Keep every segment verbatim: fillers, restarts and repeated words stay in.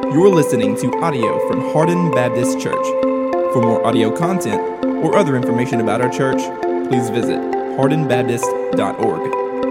You're listening to audio from Hardin Baptist Church. For more audio content or other information about our church, please visit hardin baptist dot org.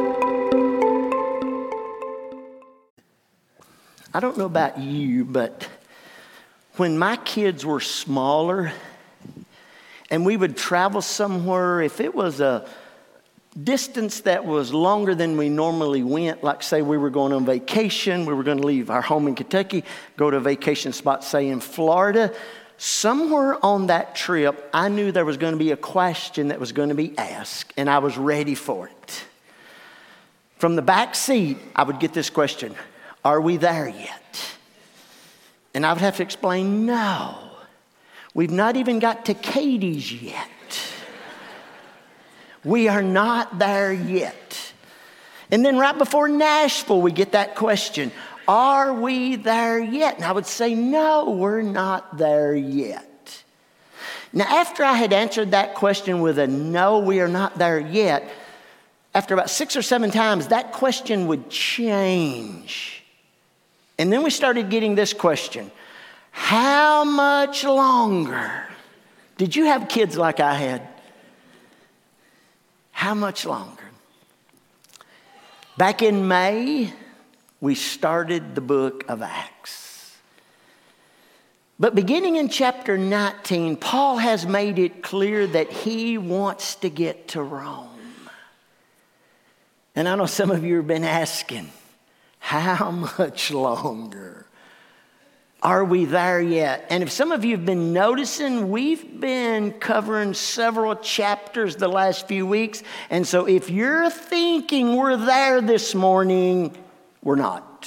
I don't know about you, but when my kids were smaller and we would travel somewhere, if it was a distance that was longer than we normally went, like say we were going on vacation, we were going to leave our home in Kentucky, go to a vacation spot, say in Florida, somewhere on that trip, I knew there was going to be a question that was going to be asked, and I was ready for it. From the back seat, I would get this question: are we there yet? And I would have to explain, no, we've not even got to Katie's yet. We are not there yet. And then right before Nashville, we get that question: are we there yet? And I would say, no, we're not there yet. Now, after I had answered that question with a no, we are not there yet, after about six or seven times, that question would change. And then we started getting this question: how much longer? Did you have kids like I had? How much longer? Back in May, we started the book of Acts. But beginning in chapter nineteen, Paul has made it clear that he wants to get to Rome. And I know some of you have been asking, how much longer? Are we there yet? And if some of you have been noticing, we've been covering several chapters the last few weeks. And so if you're thinking we're there this morning, we're not.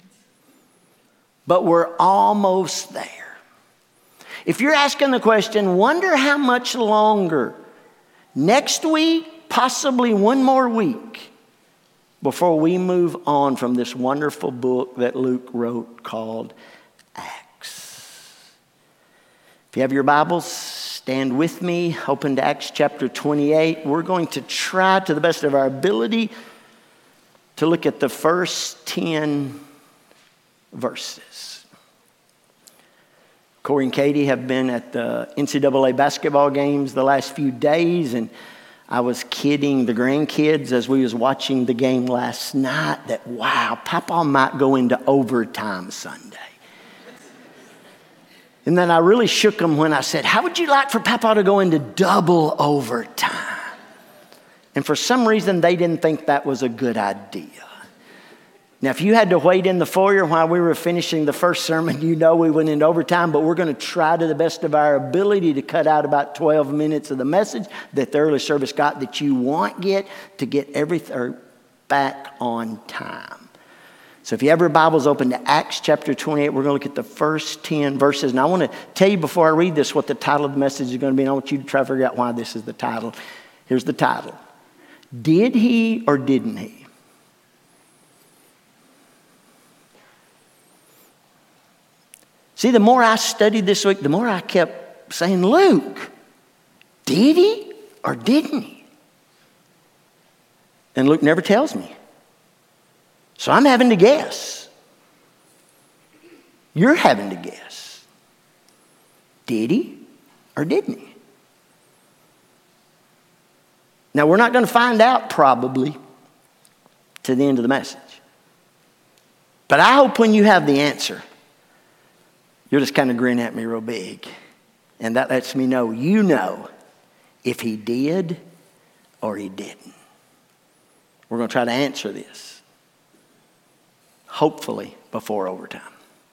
But we're almost there. If you're asking the question, wonder how much longer, next week, possibly one more week, before we move on from this wonderful book that Luke wrote called Acts. If you have your Bibles, stand with me. Open to Acts chapter twenty-eight. We're going to try to the best of our ability to look at the first ten verses. Corey and Katie have been at the N C double A basketball games the last few days, and I was kidding the grandkids as we was watching the game last night that, wow, Papa might go into overtime Sunday. And then I really shook them when I said, how would you like for Papa to go into double overtime? And for some reason, they didn't think that was a good idea. Now, if you had to wait in the foyer while we were finishing the first sermon, you know we went into overtime, but we're going to try to the best of our ability to cut out about twelve minutes of the message that the early service got that you won't get, to get everything back on time. So if you have your Bibles open to Acts chapter twenty-eight, we're going to look at the first ten verses. And I want to tell you before I read this what the title of the message is going to be. And I want you to try to figure out why this is the title. Here's the title: did he or didn't he? See, the more I studied this week, the more I kept saying, Luke, did he or didn't he? And Luke never tells me. So I'm having to guess. You're having to guess. Did he or didn't he? Now, we're not going to find out probably to the end of the message. But I hope when you have the answer, you'll just kind of grin at me real big. And that lets me know you know if he did or he didn't. We're going to try to answer this, hopefully before overtime.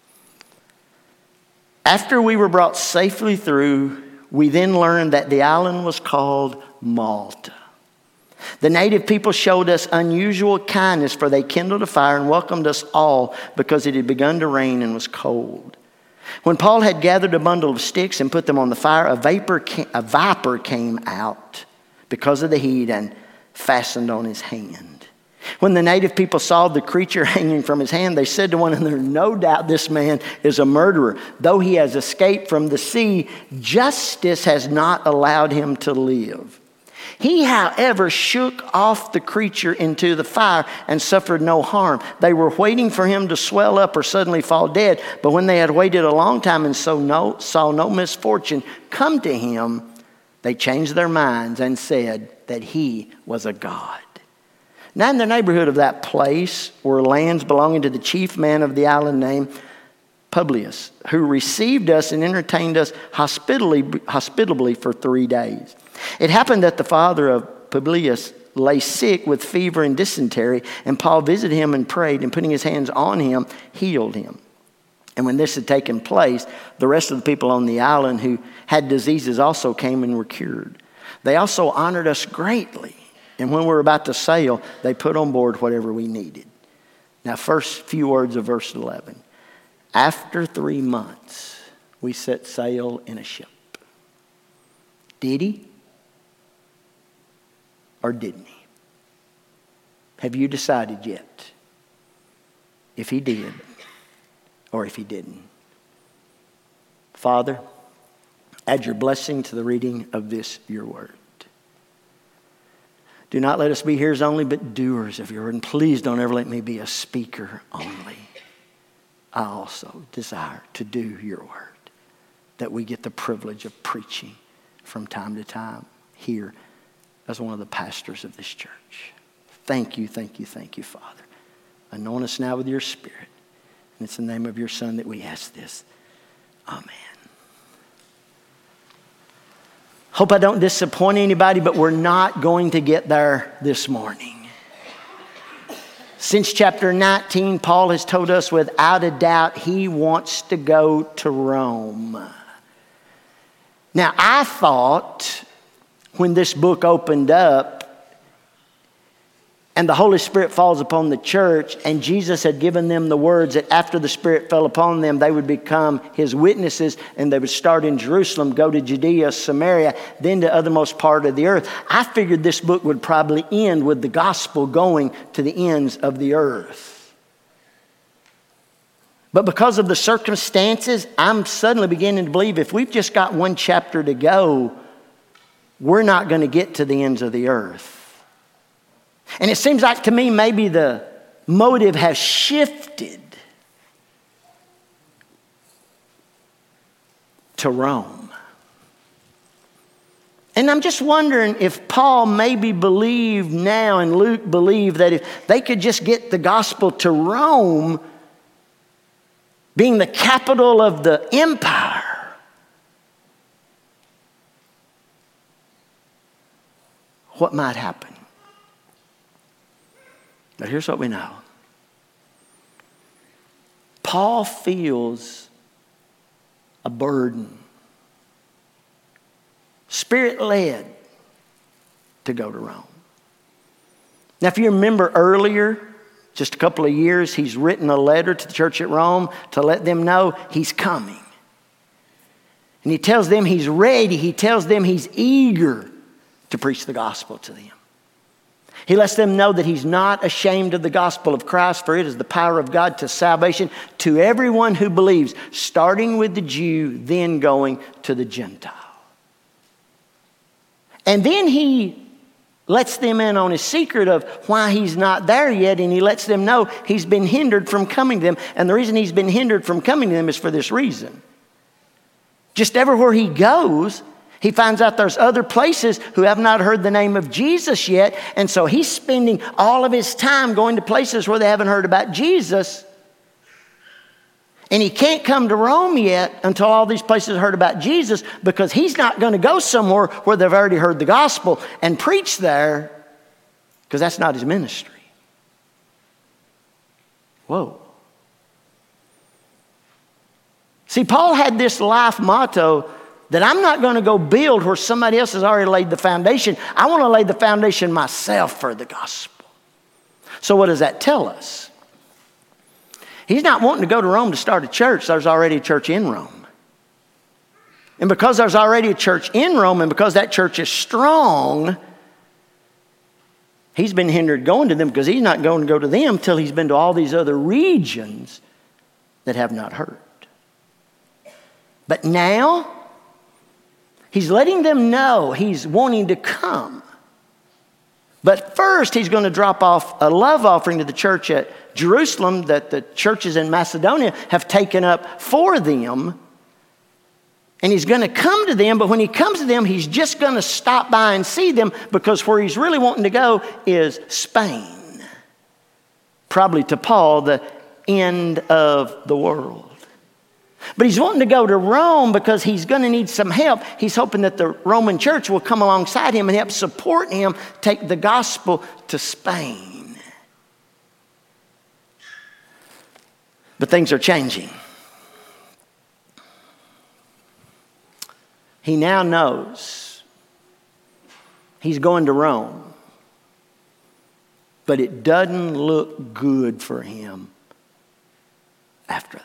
After we were brought safely through, we then learned that the island was called Malta. The native people showed us unusual kindness, for they kindled a fire and welcomed us all because it had begun to rain and was cold. When Paul had gathered a bundle of sticks and put them on the fire, a vapor, a viper came out because of the heat and fastened on his hand. When the native people saw the creature hanging from his hand, they said to one another, no doubt this man is a murderer. Though he has escaped from the sea, justice has not allowed him to live. He, however, shook off the creature into the fire and suffered no harm. They were waiting for him to swell up or suddenly fall dead. But when they had waited a long time and so no, saw no misfortune come to him, they changed their minds and said that he was a god. Now in the neighborhood of that place were lands belonging to the chief man of the island named Publius, who received us and entertained us hospitably, hospitably for three days. It happened that the father of Publius lay sick with fever and dysentery, and Paul visited him and prayed, and putting his hands on him, healed him. And when this had taken place, the rest of the people on the island who had diseases also came and were cured. They also honored us greatly, and when we were about to sail, they put on board whatever we needed. Now, first few words of verse eleven. After three months, we set sail in a ship. Did he? Or didn't he? Have you decided yet if he did or if he didn't? Father, add your blessing to the reading of this, your word. Do not let us be hearers only, but doers of your word. And please don't ever let me be a speaker only. I also desire to do your word, that we get the privilege of preaching from time to time here as one of the pastors of this church. Thank you, thank you, thank you, Father. Anoint us now with your Spirit. And it's in the name of your Son that we ask this. Amen. Hope I don't disappoint anybody, but we're not going to get there this morning. Since chapter nineteen, Paul has told us without a doubt he wants to go to Rome. Now, I thought when this book opened up and the Holy Spirit falls upon the church and Jesus had given them the words that after the Spirit fell upon them, they would become his witnesses and they would start in Jerusalem, go to Judea, Samaria, then to the othermost part of the earth. I figured this book would probably end with the gospel going to the ends of the earth. But because of the circumstances, I'm suddenly beginning to believe if we've just got one chapter to go, we're not going to get to the ends of the earth. And it seems like to me maybe the motive has shifted to Rome. And I'm just wondering if Paul maybe believed now and Luke believed that if they could just get the gospel to Rome, being the capital of the empire, what might happen? But here's what we know. Paul feels a burden, Spirit-led, to go to Rome. Now, if you remember earlier, just a couple of years, he's written a letter to the church at Rome to let them know he's coming. And he tells them he's ready. He tells them he's eager to preach the gospel to them. He lets them know that he's not ashamed of the gospel of Christ, for it is the power of God to salvation to everyone who believes, starting with the Jew, then going to the Gentile. And then he lets them in on his secret of why he's not there yet, and he lets them know he's been hindered from coming to them. And the reason he's been hindered from coming to them is for this reason. Just everywhere he goes, he finds out there's other places who have not heard the name of Jesus yet. And so he's spending all of his time going to places where they haven't heard about Jesus. And he can't come to Rome yet until all these places heard about Jesus, because he's not going to go somewhere where they've already heard the gospel and preach there, because that's not his ministry. Whoa. See, Paul had this life motto that I'm not going to go build where somebody else has already laid the foundation. I want to lay the foundation myself for the gospel. So what does that tell us? He's not wanting to go to Rome to start a church. There's already a church in Rome. And because there's already a church in Rome, and because that church is strong, he's been hindered going to them, because he's not going to go to them till he's been to all these other regions that have not heard. But now, he's letting them know he's wanting to come. But first, he's going to drop off a love offering to the church at Jerusalem that the churches in Macedonia have taken up for them. And he's going to come to them, but when he comes to them, he's just going to stop by and see them, because where he's really wanting to go is Spain. Probably to Paul, the end of the world. But he's wanting to go to Rome because he's going to need some help. He's hoping that the Roman church will come alongside him and help support him take the gospel to Spain. But things are changing. He now knows he's going to Rome, but it doesn't look good for him after that.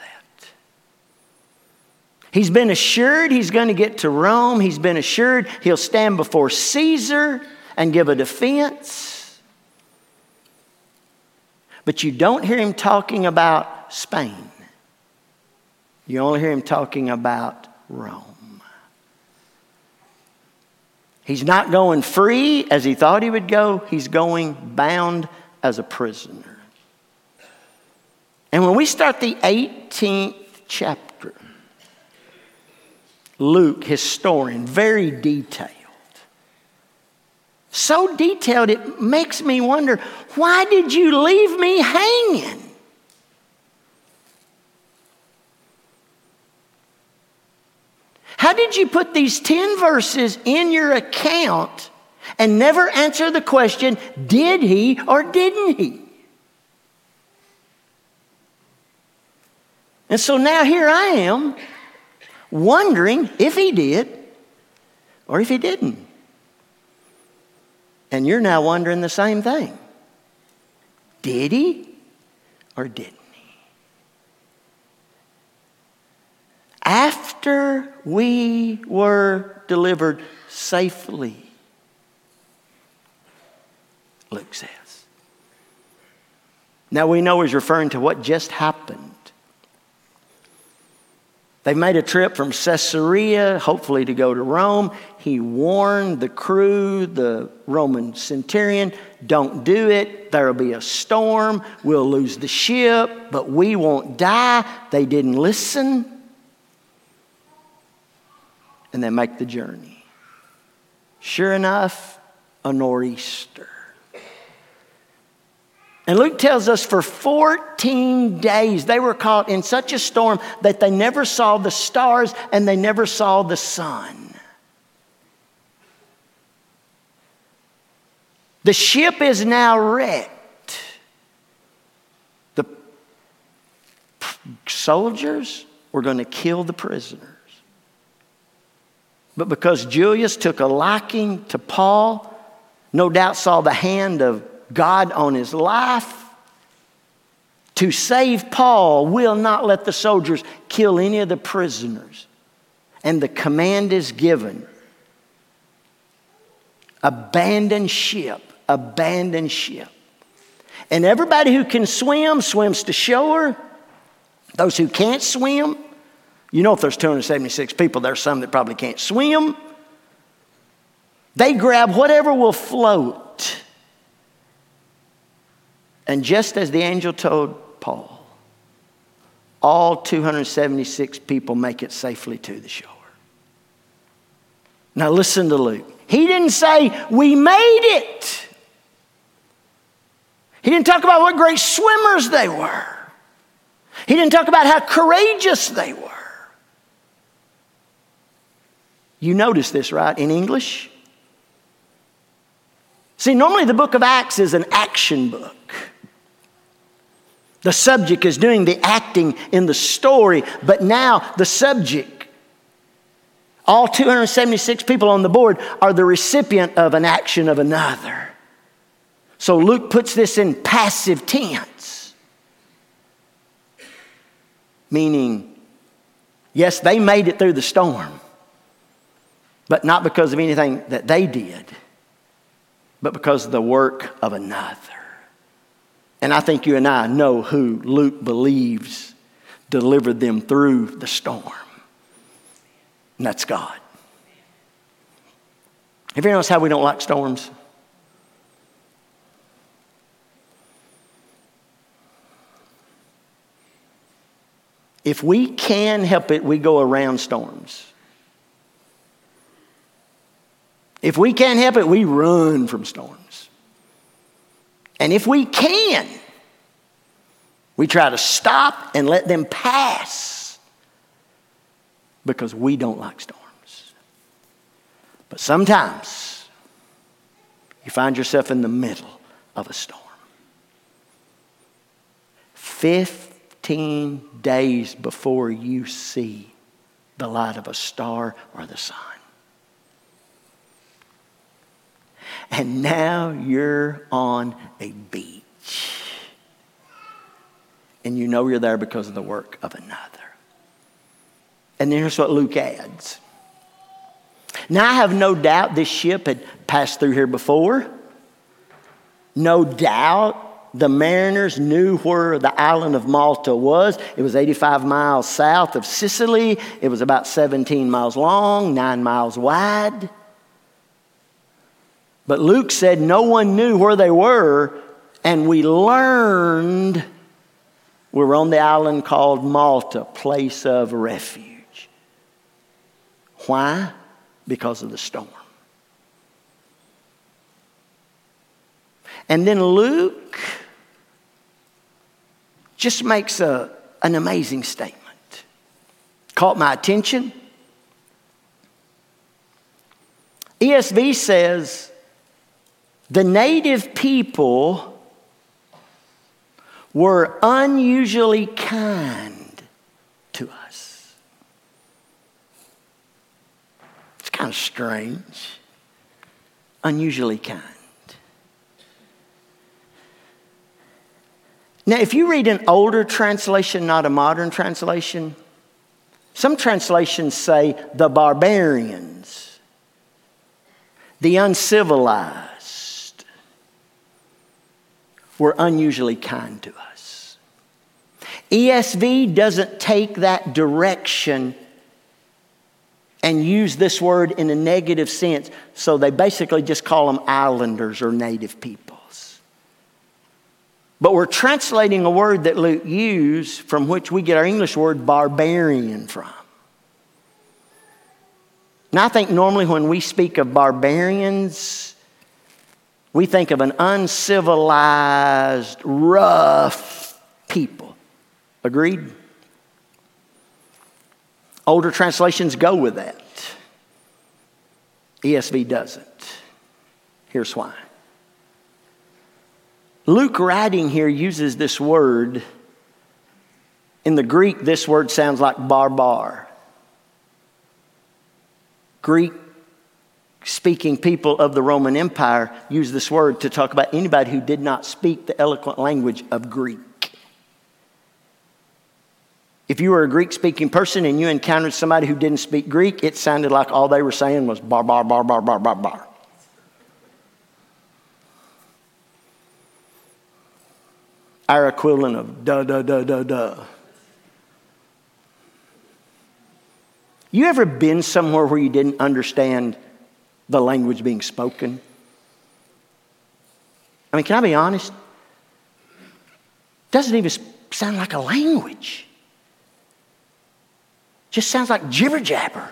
He's been assured he's going to get to Rome. He's been assured he'll stand before Caesar and give a defense. But you don't hear him talking about Spain. You only hear him talking about Rome. He's not going free as he thought he would go. He's going bound as a prisoner. And when we start the eighteenth chapter, Luke, historian, very detailed. So detailed it makes me wonder, why did you leave me hanging? How did you put these ten verses in your account and never answer the question, did he or didn't he? And so now here I am, wondering if he did or if he didn't. And you're now wondering the same thing. Did he or didn't he? After we were delivered safely, Luke says. Now we know he's referring to what just happened. They made a trip from Caesarea, hopefully to go to Rome. He warned the crew, the Roman centurion, don't do it. There'll be a storm. We'll lose the ship, but we won't die. They didn't listen. And they make the journey. Sure enough, a nor'easter. And Luke tells us for fourteen days they were caught in such a storm that they never saw the stars and they never saw the sun. The ship is now wrecked. The soldiers were going to kill the prisoners. But because Julius took a liking to Paul, no doubt saw the hand of God on his life, to save Paul, will not let the soldiers kill any of the prisoners. And the command is given. Abandon ship, abandon ship. And everybody who can swim, swims to shore. Those who can't swim, you know if there's two hundred seventy-six people, there's some that probably can't swim. They grab whatever will float. And just as the angel told Paul, all two hundred seventy-six people make it safely to the shore. Now listen to Luke. He didn't say, we made it. He didn't talk about what great swimmers they were. He didn't talk about how courageous they were. You notice this, right, in English? See, normally the book of Acts is an action book. The subject is doing the acting in the story, but now the subject, all two hundred seventy-six people on the board, are the recipient of an action of another. So Luke puts this in passive tense, meaning, yes, they made it through the storm, but not because of anything that they did, but because of the work of another. And I think you and I know who Luke believes delivered them through the storm. And that's God. Have you noticed how we don't like storms? If we can help it, we go around storms. If we can't help it, we run from storms. And if we can, we try to stop and let them pass because we don't like storms. But sometimes you find yourself in the middle of a storm. Fifteen days before you see the light of a star or the sun. And now you're on a beach. And you know you're there because of the work of another. And then here's what Luke adds. Now I have no doubt this ship had passed through here before. No doubt the mariners knew where the island of Malta was. It was eighty-five miles south of Sicily. It was about seventeen miles long, nine miles wide. But Luke said no one knew where they were, and we learned we were on the island called Malta, place of refuge. Why? Because of the storm. And then Luke just makes a, an amazing statement. Caught my attention. E S V says, the native people were unusually kind to us. It's kind of strange. Unusually kind. Now, if you read an older translation, not a modern translation, some translations say the barbarians, the uncivilized, were unusually kind to us. E S V doesn't take that direction and use this word in a negative sense, so they basically just call them islanders or native peoples. But we're translating a word that Luke used from which we get our English word barbarian from. Now I think normally when we speak of barbarians, we think of an uncivilized, rough people. Agreed? Older translations go with that. E S V doesn't. Here's why. Luke writing here uses this word. In the Greek, this word sounds like barbar. Greek speaking people of the Roman Empire use this word to talk about anybody who did not speak the eloquent language of Greek. If you were a Greek-speaking person and you encountered somebody who didn't speak Greek, it sounded like all they were saying was bar, bar, bar, bar, bar, bar, bar. Our equivalent of duh, duh, duh, duh, duh. You ever been somewhere where you didn't understand the language being spoken? I mean, can I be honest? Doesn't even sound like a language. Just sounds like jibber jabber.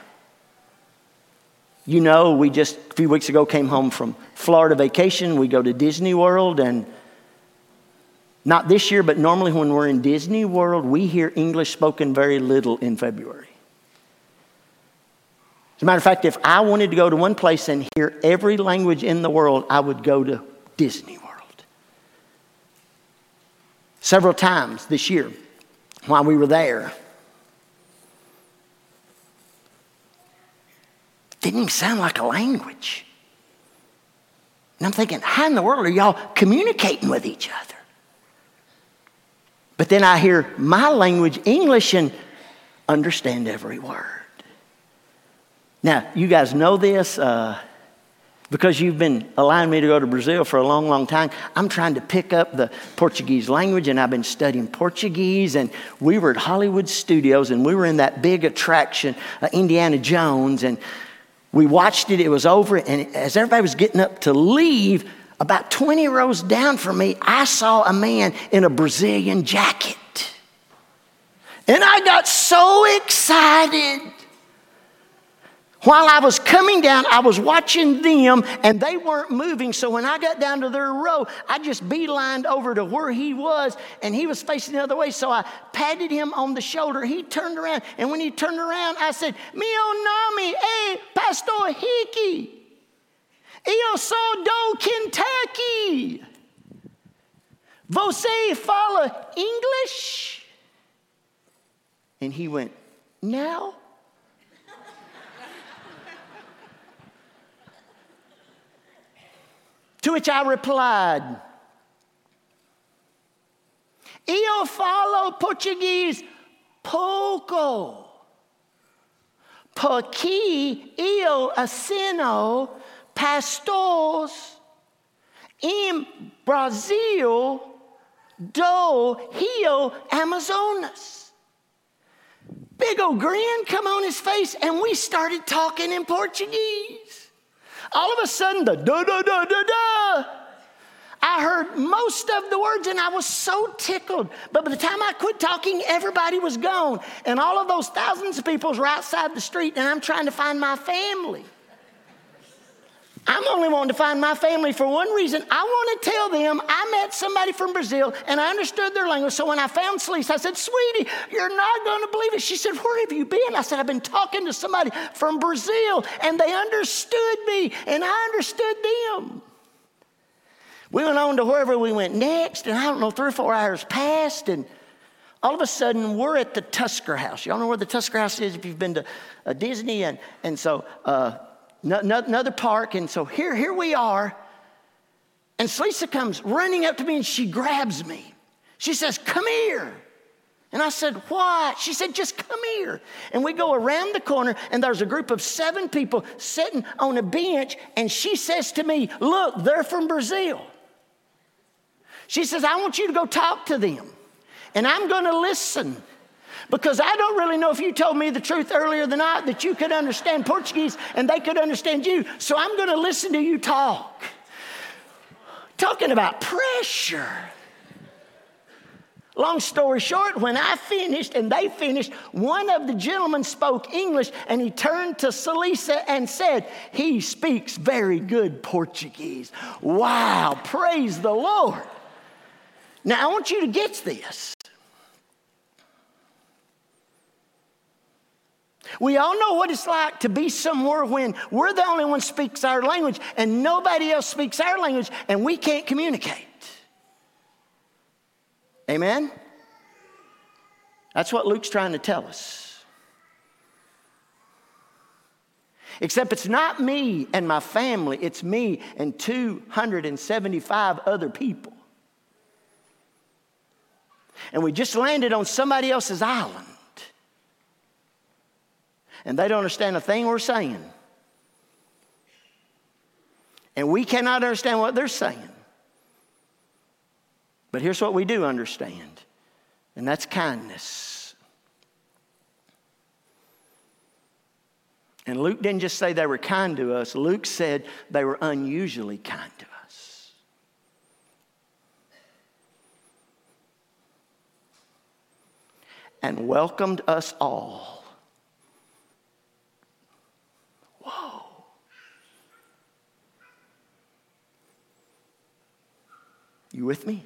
You know, we just a few weeks ago came home from Florida vacation. We go to Disney World, and not this year, but normally when we're in Disney World, we hear English spoken very little in February. As a matter of fact, if I wanted to go to one place and hear every language in the world, I would go to Disney World. Several times this year while we were there, didn't even sound like a language. And I'm thinking, how in the world are y'all communicating with each other? But then I hear my language, English, and understand every word. Now, you guys know this uh, because you've been allowing me to go to Brazil for a long, long time. I'm trying to pick up the Portuguese language, and I've been studying Portuguese. And we were at Hollywood Studios, and we were in that big attraction, uh, Indiana Jones, and we watched it. It was over, and as everybody was getting up to leave, about twenty rows down from me, I saw a man in a Brazilian jacket. And I got so excited. While I was coming down, I was watching them, and they weren't moving. So when I got down to their row, I just beelined over to where he was, and he was facing the other way. So I patted him on the shoulder. He turned around, and when he turned around, I said, "Mio nami, eh, Pastor Hickey. Io so do Kentucky. Você fala English?" And he went, "No." To which I replied, "Eu falo Portuguese pouco, porque eu assino pastores em Brasil do Rio Amazonas." Big old grin come on his face, and we started talking in Portuguese. All of a sudden, the da da da da da, I heard most of the words, and I was so tickled. But by the time I quit talking, everybody was gone. And all of those thousands of people were outside the street, and I'm trying to find my family. I'm only wanting to find my family for one reason. I want to tell them I met somebody from Brazil, and I understood their language. So when I found Celise, I said, "Sweetie, you're not going to believe it." She said, "Where have you been?" I said, "I've been talking to somebody from Brazil, and they understood me, and I understood them." We went on to wherever we went next, and I don't know, three or four hours passed, and all of a sudden, we're at the Tusker House. Y'all know where the Tusker House is if you've been to uh, Disney, and, and so... Uh, No, no, another park, and so here, here we are, and Celisa comes running up to me, and she grabs me. She says, "Come here." And I said, "What?" She said, "Just come here." And we go around the corner, and there's a group of seven people sitting on a bench, and she says to me, "Look, they're from Brazil." She says, "I want you to go talk to them, and I'm going to listen. Because I don't really know if you told me the truth earlier than not that you could understand Portuguese and they could understand you. So I'm going to listen to you talk." Talking about pressure. Long story short, when I finished and they finished, one of the gentlemen spoke English, and he turned to Celisa and said, "He speaks very good Portuguese." Wow, praise the Lord. Now I want you to get this. We all know what it's like to be somewhere when we're the only one who speaks our language and nobody else speaks our language and we can't communicate. Amen? That's what Luke's trying to tell us. Except it's not me and my family, it's me and two hundred seventy-five other people. And we just landed on somebody else's island. And they don't understand a thing we're saying. And we cannot understand what they're saying. But here's what we do understand, and that's kindness. And Luke didn't just say they were kind to us. Luke said they were unusually kind to us. And welcomed us all. Whoa. You with me?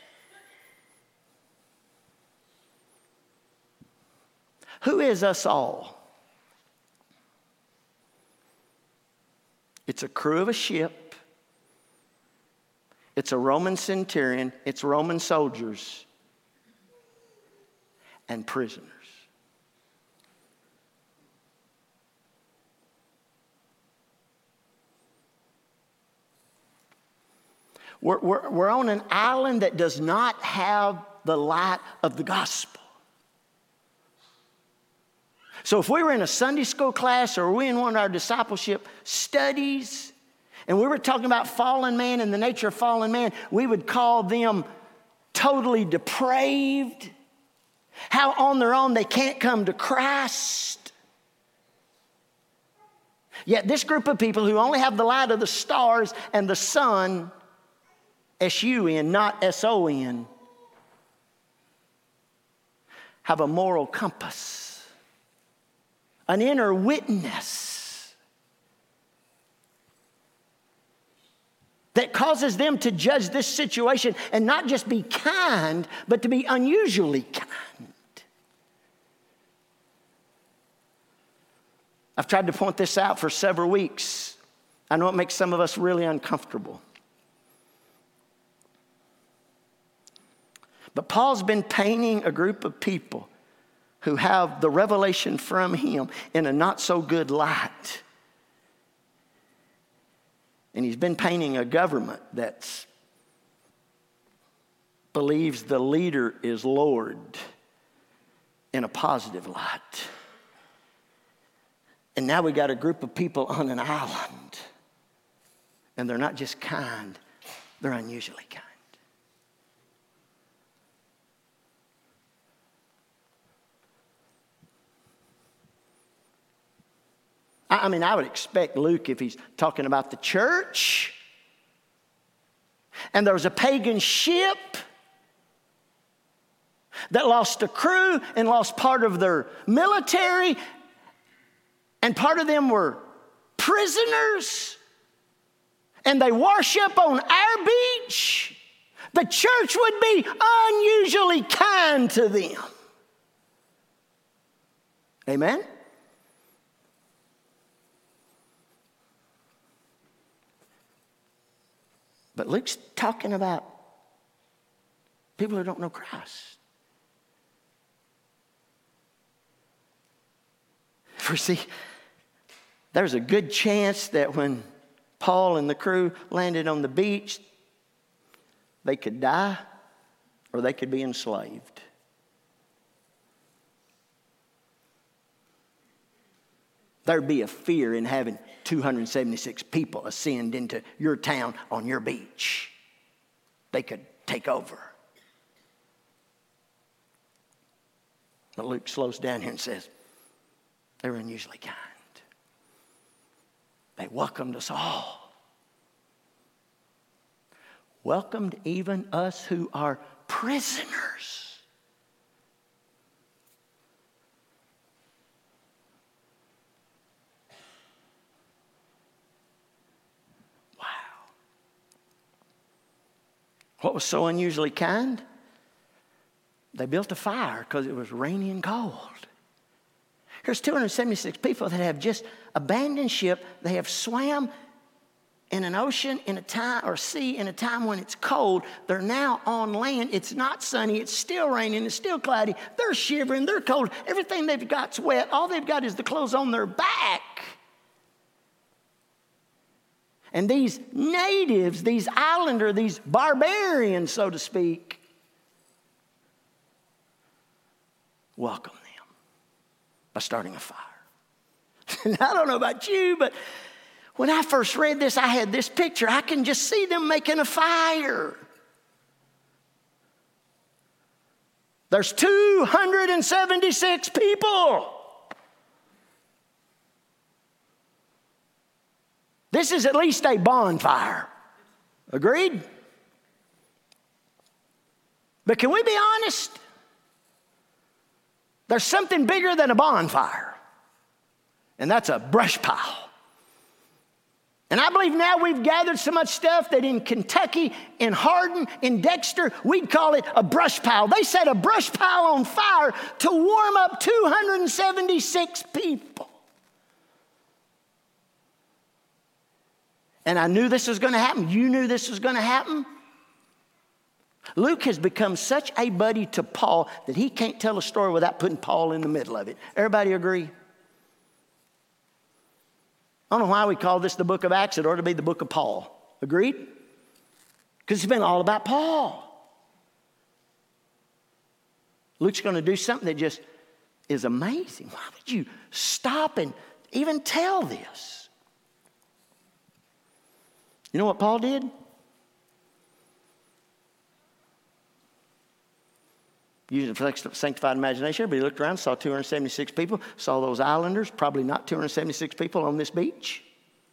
Who is us all? It's a crew of a ship. It's a Roman centurion. It's Roman soldiers and prisoners. We're, we're, we're on an island that does not have the light of the gospel. So if we were in a Sunday school class or we in one of our discipleship studies and we were talking about fallen man and the nature of fallen man, we would call them totally depraved, how on their own they can't come to Christ. Yet this group of people who only have the light of the stars and the sun, S U N, not S O N, have a moral compass, an inner witness that causes them to judge this situation and not just be kind, but to be unusually kind. I've tried to point this out for several weeks. I know it makes some of us really uncomfortable. But Paul's been painting a group of people who have the revelation from him in a not so good light. And he's been painting a government that believes the leader is Lord in a positive light. And now we got a group of people on an island. And they're not just kind, they're unusually kind. I mean, I would expect Luke, if he's talking about the church, and there was a pagan ship that lost a crew and lost part of their military, and part of them were prisoners, and they wash up on our beach, the church would be unusually kind to them. Amen? But Luke's talking about people who don't know Christ. For see, there's a good chance that when Paul and the crew landed on the beach, they could die or they could be enslaved. There'd be a fear in having two hundred seventy-six people ascend into your town on your beach. They could take over. But Luke slows down here and says, they were unusually kind. They welcomed us all. Welcomed even us who are prisoners. What was so unusually kind? They built a fire because it was rainy and cold. Here's two hundred seventy-six people that have just abandoned ship. They have swam in an ocean in a time or sea in a time when it's cold. They're now on land. It's not sunny. It's still raining. It's still cloudy. They're shivering. They're cold. Everything they've got's wet. All they've got is the clothes on their back. And these natives, these islanders, these barbarians, so to speak, welcome them by starting a fire. And I don't know about you, but when I first read this, I had this picture. I can just see them making a fire. There's two hundred seventy-six people. This is at least a bonfire. Agreed? But can we be honest? There's something bigger than a bonfire, and that's a brush pile. And I believe now we've gathered so much stuff that in Kentucky, in Hardin, in Dexter, we'd call it a brush pile. They set a brush pile on fire to warm up two hundred seventy-six people. And I knew this was going to happen. You knew this was going to happen. Luke has become such a buddy to Paul that he can't tell a story without putting Paul in the middle of it. Everybody agree? I don't know why we call this the book of Acts. It ought to be the book of Paul. Agreed? Because it's been all about Paul. Luke's going to do something that just is amazing. Why would you stop and even tell this? You know what Paul did? Using sanctified imagination, but he looked around, saw two hundred seventy-six people, saw those islanders, probably not two hundred seventy-six people on this beach.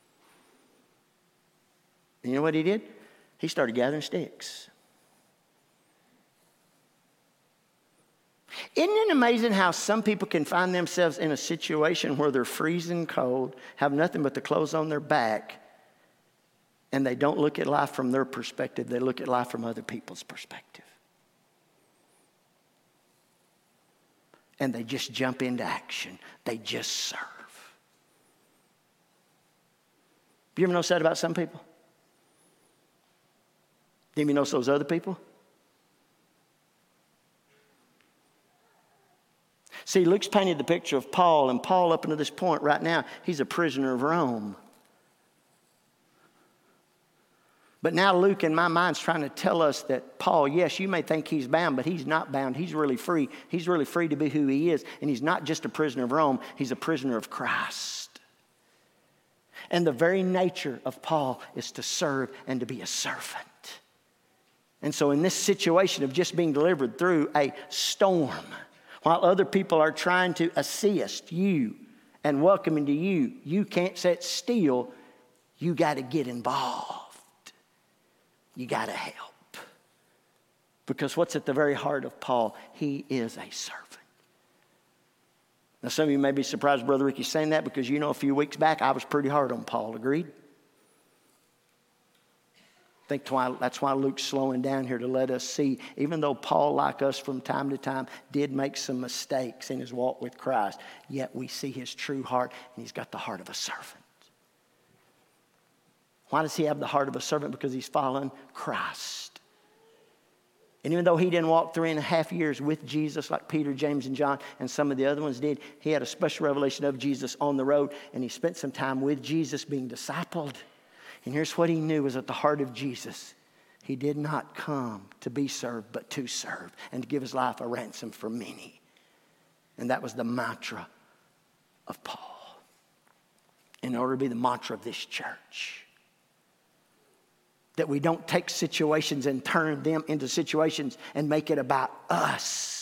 And you know what he did? He started gathering sticks. Isn't it amazing how some people can find themselves in a situation where they're freezing cold, have nothing but the clothes on their back, and they don't look at life from their perspective, they look at life from other people's perspective. And they just jump into action. They just serve. You ever notice that about some people? Do you notice those other people? See, Luke's painted the picture of Paul, and Paul, up until this point right now, he's a prisoner of Rome. But now Luke, in my mind, is trying to tell us that Paul, yes, you may think he's bound, but he's not bound. He's really free. He's really free to be who he is. And he's not just a prisoner of Rome. He's a prisoner of Christ. And the very nature of Paul is to serve and to be a servant. And so in this situation of just being delivered through a storm, while other people are trying to assist you and welcoming to you, you can't sit still. You got to get involved. You got to help. Because what's at the very heart of Paul? He is a servant. Now, some of you may be surprised Brother Ricky's saying that because you know a few weeks back I was pretty hard on Paul. Agreed? I think that's why Luke's slowing down here to let us see, even though Paul, like us from time to time, did make some mistakes in his walk with Christ, yet we see his true heart, and he's got the heart of a servant. Why does he have the heart of a servant? Because he's following Christ. And even though he didn't walk three and a half years with Jesus like Peter, James, and John, and some of the other ones did, he had a special revelation of Jesus on the road, and he spent some time with Jesus being discipled. And here's what he knew was at the heart of Jesus. He did not come to be served, but to serve and to give his life a ransom for many. And that was the mantra of Paul. In order to be the mantra of this church. That we don't take situations and turn them into situations and make it about us.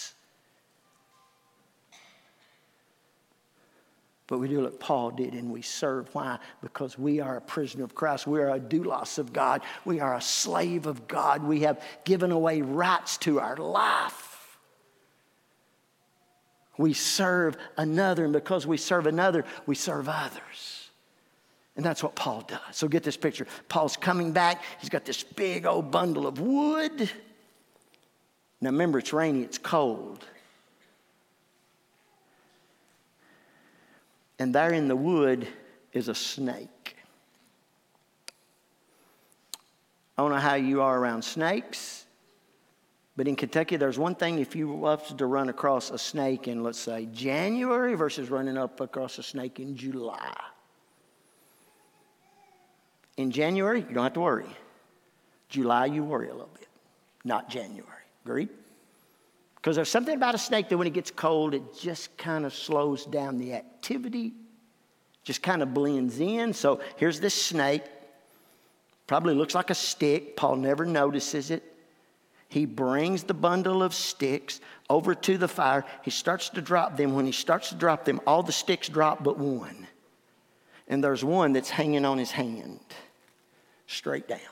But we do what Paul did, and we serve. Why? Because we are a prisoner of Christ. We are a doulos of God. We are a slave of God. We have given away rights to our life. We serve another, and because we serve another, we serve others. And that's what Paul does. So get this picture. Paul's coming back. He's got this big old bundle of wood. Now remember, it's rainy, it's cold. And there in the wood is a snake. I don't know how you are around snakes, but in Kentucky, there's one thing if you love to run across a snake in, let's say, January versus running up across a snake in July. In January, you don't have to worry. July, you worry a little bit. Not January. Agreed? Because there's something about a snake that when it gets cold, it just kind of slows down the activity, just kind of blends in. So here's this snake. Probably looks like a stick. Paul never notices it. He brings the bundle of sticks over to the fire. He starts to drop them. When he starts to drop them, all the sticks drop but one. And there's one that's hanging on his hand, straight down.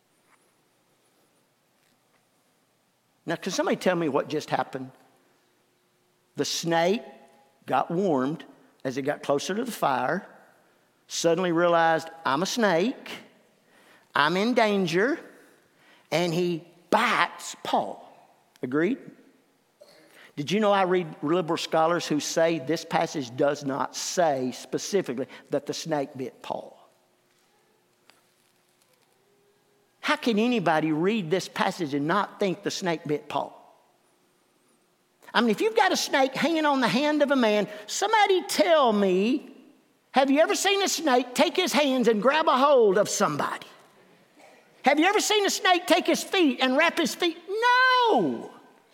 Now, can somebody tell me what just happened? The snake got warmed as it got closer to the fire, suddenly realized, I'm a snake, I'm in danger, and he bites Paul. Agreed? Did you know I read liberal scholars who say this passage does not say specifically that the snake bit Paul? How can anybody read this passage and not think the snake bit Paul? I mean, if you've got a snake hanging on the hand of a man, somebody tell me, have you ever seen a snake take his hands and grab a hold of somebody? Have you ever seen a snake take his feet and wrap his feet? No!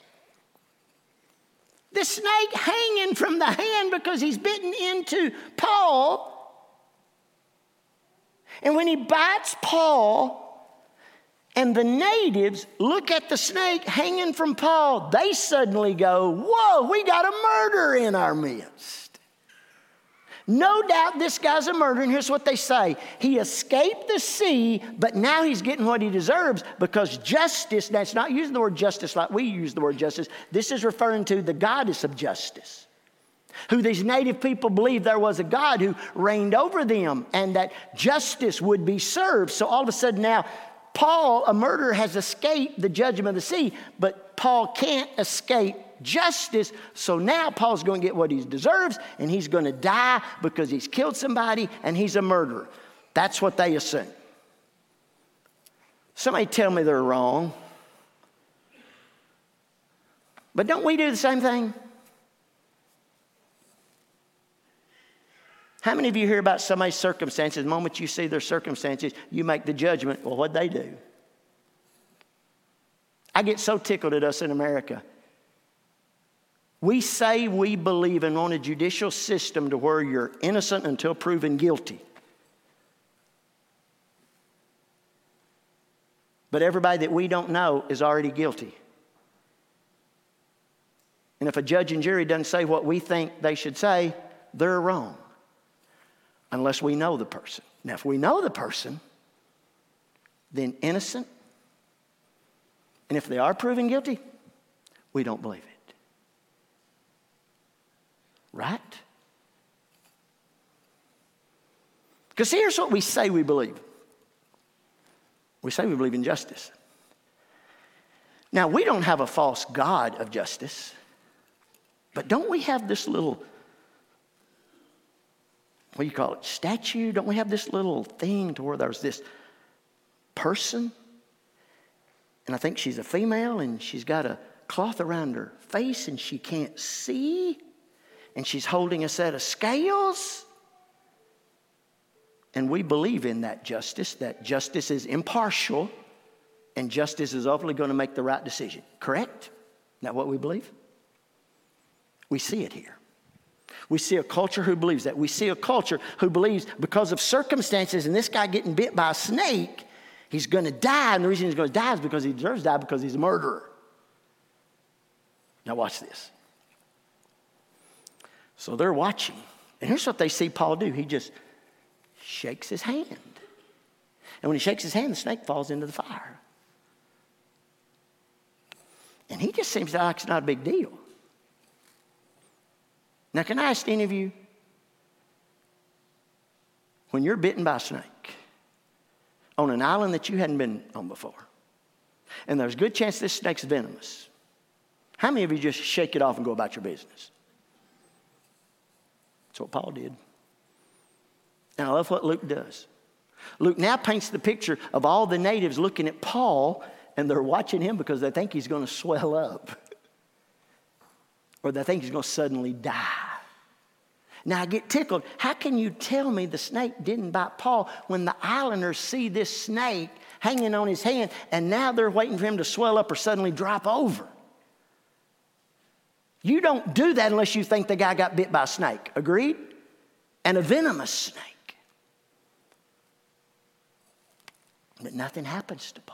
The snake hanging from the hand because he's bitten into Paul. And when he bites Paul, and the natives look at the snake hanging from Paul, they suddenly go, whoa, we got a murder in our midst. No doubt this guy's a murderer, and here's what they say. He escaped the sea, but now he's getting what he deserves because justice, now it's not using the word justice like we use the word justice. This is referring to the goddess of justice, who these native people believed there was a God who reigned over them and that justice would be served. So all of a sudden now, Paul, a murderer, has escaped the judgment of the sea, but Paul can't escape justice. So now Paul's going to get what he deserves, and he's going to die because he's killed somebody and he's a murderer. That's what they assume. Somebody tell me they're wrong. But don't we do the same thing? How many of you hear about somebody's circumstances? The moment you see their circumstances, you make the judgment, well, what'd they do? I get so tickled at us in America. We say we believe and want a judicial system to where you're innocent until proven guilty. But everybody that we don't know is already guilty. And if a judge and jury doesn't say what we think they should say, they're wrong. Unless we know the person. Now, if we know the person, then innocent. And if they are proven guilty, we don't believe it. Right? Because here's what we say we believe. We say we believe in justice. Now, we don't have a false God of justice. But don't we have this little, what do you call it, statue? Don't we have this little thing to where there's this person? And I think she's a female, and she's got a cloth around her face, and she can't see. And she's holding a set of scales. And we believe in that justice, that justice is impartial, and justice is ultimately going to make the right decision. Correct? Isn't that what we believe? We see it here. We see a culture who believes that. We see a culture who believes because of circumstances and this guy getting bit by a snake, he's going to die. And the reason he's going to die is because he deserves to die because he's a murderer. Now watch this. So they're watching. And here's what they see Paul do. He just shakes his hand. And when he shakes his hand, the snake falls into the fire. And he just seems like it's not a big deal. Now, can I ask any of you, when you're bitten by a snake on an island that you hadn't been on before, and there's a good chance this snake's venomous, how many of you just shake it off and go about your business? That's what Paul did. And I love what Luke does. Luke now paints the picture of all the natives looking at Paul, and they're watching him because they think he's going to swell up. Or they think he's going to suddenly die. Now I get tickled. How can you tell me the snake didn't bite Paul when the islanders see this snake hanging on his hand and now they're waiting for him to swell up or suddenly drop over? You don't do that unless you think the guy got bit by a snake. Agreed? And a venomous snake. But nothing happens to Paul.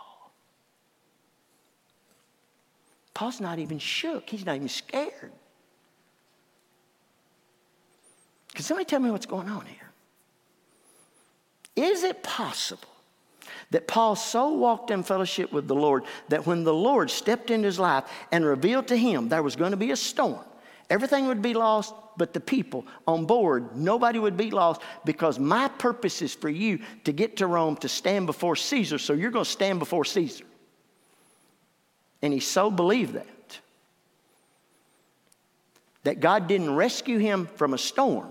Paul's not even shook. He's not even scared. Can somebody tell me what's going on here? Is it possible that Paul so walked in fellowship with the Lord that when the Lord stepped into his life and revealed to him there was going to be a storm, everything would be lost but the people on board, nobody would be lost because my purpose is for you to get to Rome to stand before Caesar, so you're going to stand before Caesar. And he so believed that, that God didn't rescue him from a storm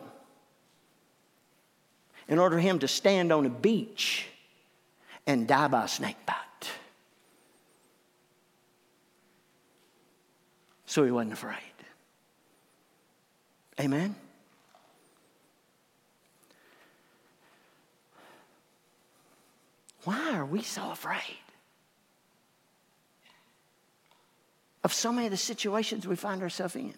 in order for him to stand on a beach and die by a snake bite. So he wasn't afraid. Amen? Why are we so afraid of so many of the situations we find ourselves in?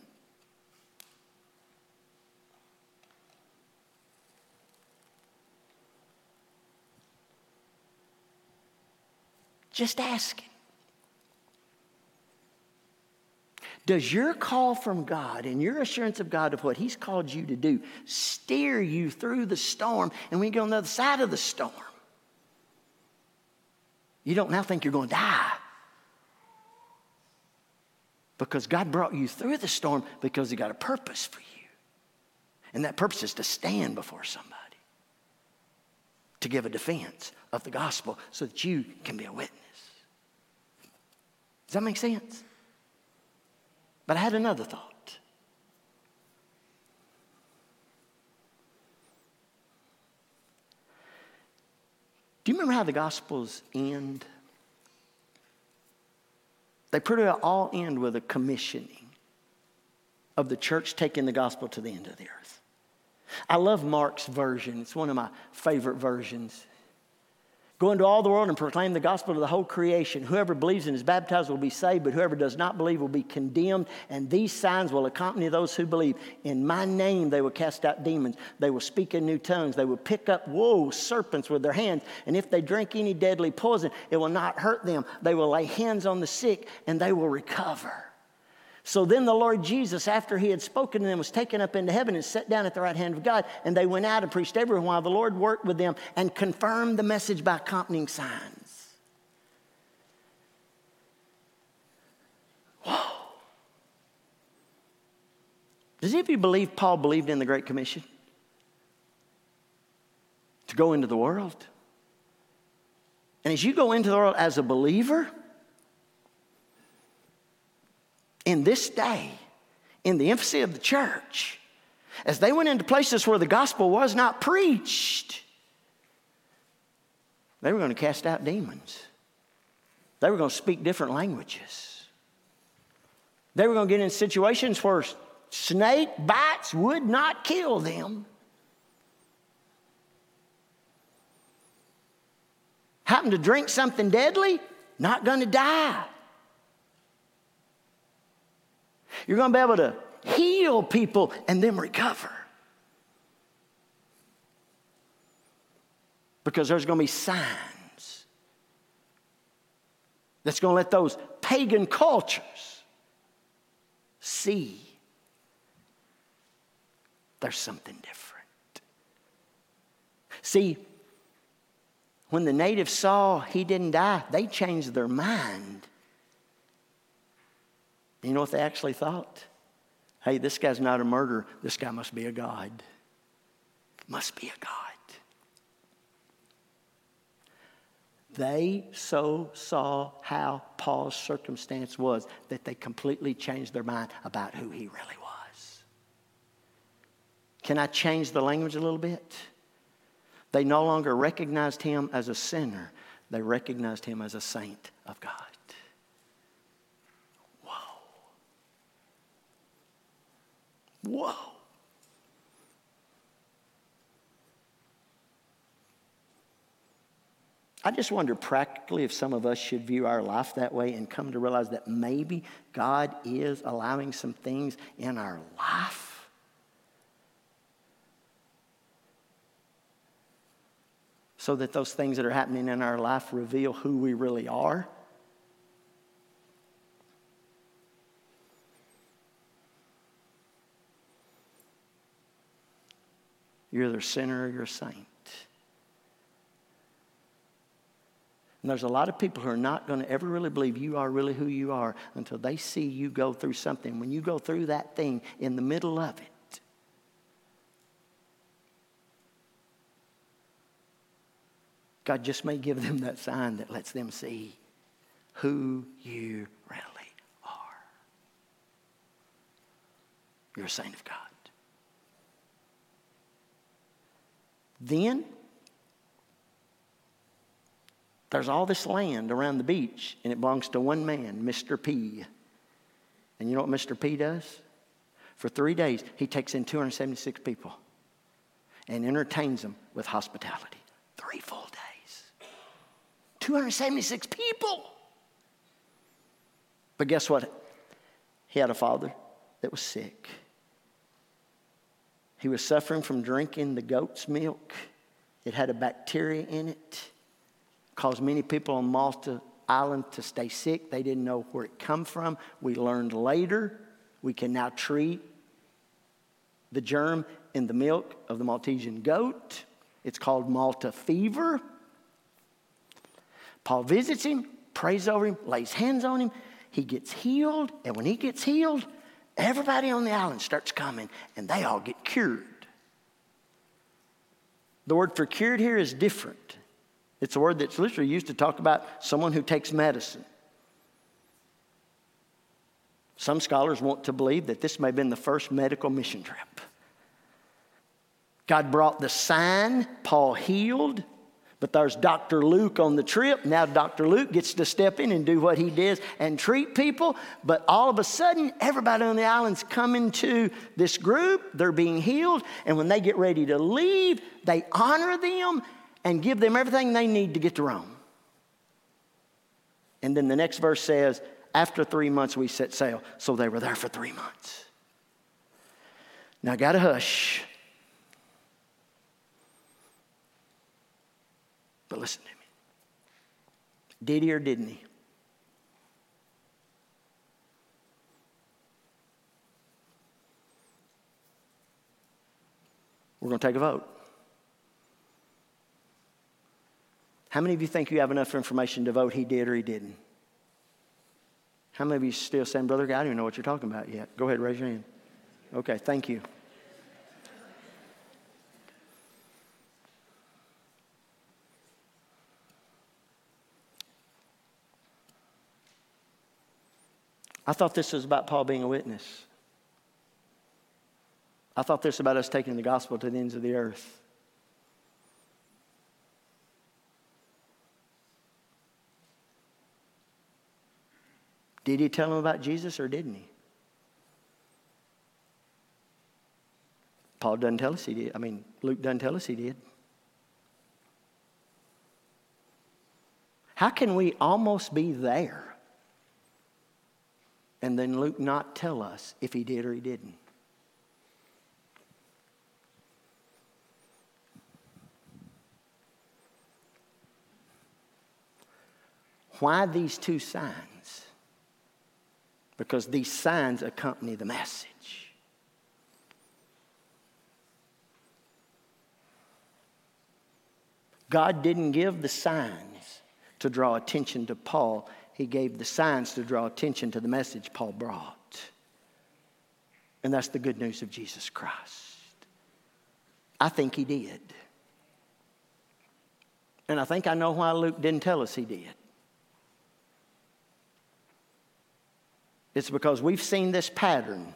Just asking. Does your call from God and your assurance of God of what He's called you to do steer you through the storm? And when you go on the other side of the storm, you don't now think you're going to die. Because God brought you through the storm because He got a purpose for you. And that purpose is to stand before somebody, to give a defense of the gospel so that you can be a witness. Does that make sense? But I had another thought. Do you remember how the Gospels end? They pretty well all end with a commissioning of the church taking the gospel to the end of the earth. I love Mark's version. It's one of my favorite versions. Go into all the world and proclaim the gospel to the whole creation. Whoever believes and is baptized will be saved, but whoever does not believe will be condemned. And these signs will accompany those who believe. In my name they will cast out demons. They will speak in new tongues. They will pick up, whoa, serpents with their hands. And if they drink any deadly poison, it will not hurt them. They will lay hands on the sick and they will recover. So then the Lord Jesus, after He had spoken to them, was taken up into heaven and sat down at the right hand of God. And they went out and preached everywhere while the Lord worked with them and confirmed the message by accompanying signs. Whoa. Does any of you believe Paul believed in the Great Commission? To go into the world? And as you go into the world as a believer, in this day, in the infancy of the church, as they went into places where the gospel was not preached, they were going to cast out demons. They were going to speak different languages. They were going to get in situations where snake bites would not kill them. Happen to drink something deadly, not going to die. You're going to be able to heal people and them recover. Because there's going to be signs that's going to let those pagan cultures see there's something different. See, when the natives saw he didn't die, they changed their mind. You know what they actually thought? Hey, this guy's not a murderer. This guy must be a god. Must be a god. They so saw how Paul's circumstance was that they completely changed their mind about who he really was. Can I change the language a little bit? They no longer recognized him as a sinner. They recognized him as a saint of God. Whoa. I just wonder practically if some of us should view our life that way and come to realize that maybe God is allowing some things in our life so that those things that are happening in our life reveal who we really are. You're either a sinner or you're a saint. And there's a lot of people who are not going to ever really believe you are really who you are until they see you go through something. When you go through that thing in the middle of it, God just may give them that sign that lets them see who you really are. You're a saint of God. Then, there's all this land around the beach, and it belongs to one man, Mister P. And you know what Mister P does? For three days, he takes in two hundred seventy-six people and entertains them with hospitality. Three full days. two hundred seventy-six people. But guess what? He had a father that was sick. He was suffering from drinking the goat's milk. It had a bacteria in it. Caused many people on Malta island to stay sick. They didn't know where it come from. We learned later we can now treat the germ in the milk of the Maltesian goat. It's called Malta fever. Paul visits him, prays over him, lays hands on him. He gets healed, and when he gets healed, everybody on the island starts coming, and they all get cured. The word for cured here is different. It's a word that's literally used to talk about someone who takes medicine. Some scholars want to believe that this may have been the first medical mission trip. God brought the sign, Paul healed, but there's Doctor Luke on the trip. Now Doctor Luke gets to step in and do what he does and treat people. But all of a sudden, everybody on the island's coming to this group. They're being healed. And when they get ready to leave, they honor them and give them everything they need to get to Rome. And then the next verse says, after three months we set sail. So they were there for three months. Now I got to hush. But listen to me. Did he or didn't he? We're going to take a vote. How many of you think you have enough information to vote he did or he didn't? How many of you still saying, Brother, I don't even know what you're talking about yet? Go ahead, raise your hand. Okay, thank you. I thought this was about Paul being a witness. I thought this was about us taking the gospel to the ends of the earth. Did he tell them about Jesus or didn't he? Paul doesn't tell us he did. I mean, Luke doesn't tell us he did. How can we almost be there and then Luke not tell us if he did or he didn't? Why these two signs? Because these signs accompany the message. God didn't give the signs to draw attention to Paul. He gave the signs to draw attention to the message Paul brought. And that's the good news of Jesus Christ. I think he did. And I think I know why Luke didn't tell us he did. It's because we've seen this pattern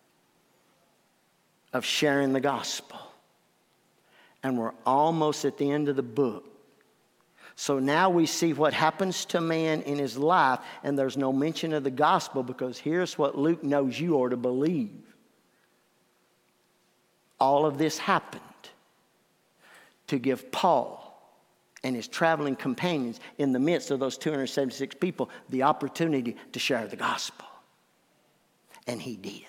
of sharing the gospel. And we're almost at the end of the book. So now we see what happens to man in his life, and there's no mention of the gospel, because here's what Luke knows you ought to believe. All of this happened to give Paul and his traveling companions in the midst of those two hundred seventy-six people the opportunity to share the gospel. And he did.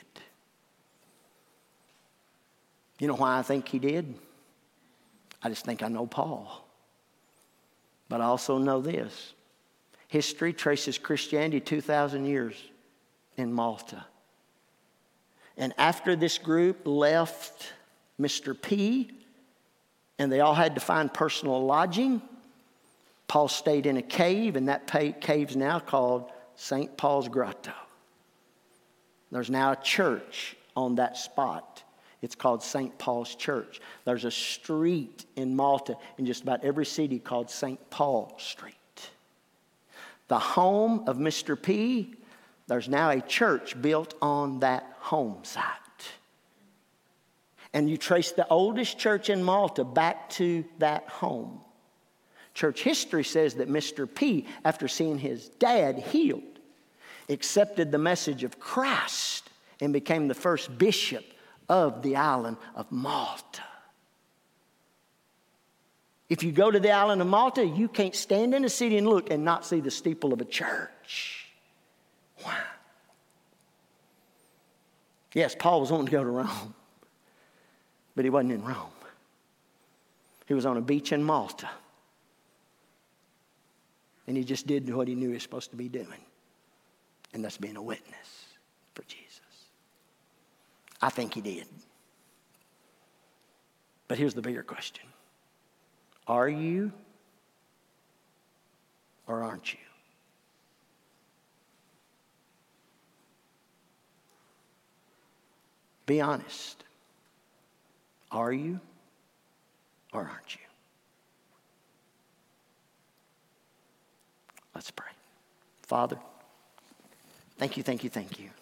You know why I think he did? I just think I know Paul. But I also know this. History traces Christianity two thousand years in Malta. And after this group left Mister P, and they all had to find personal lodging, Paul stayed in a cave, and that cave's now called Saint Paul's Grotto. There's now a church on that spot. It's called Saint Paul's Church. There's a street in Malta in just about every city called Saint Paul Street. The home of Mister P, there's now a church built on that home site. And you trace the oldest church in Malta back to that home. Church history says that Mister P, after seeing his dad healed, accepted the message of Christ and became the first bishop of the island of Malta. If you go to the island of Malta, you can't stand in a city and look and not see the steeple of a church. Why? Yes, Paul was wanting to go to Rome, but he wasn't in Rome. He was on a beach in Malta. And he just did what he knew he was supposed to be doing. And that's being a witness for Jesus. I think he did. But here's the bigger question. Are you or aren't you? Be honest. Are you or aren't you? Let's pray. Father, thank you, thank you, thank you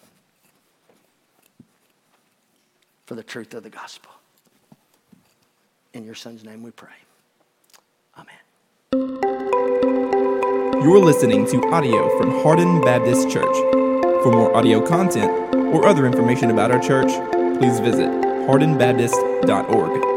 for the truth of the gospel. In your Son's name we pray. Amen. You're listening to audio from Hardin Baptist Church. For more audio content or other information about our church, please visit hardin baptist dot org.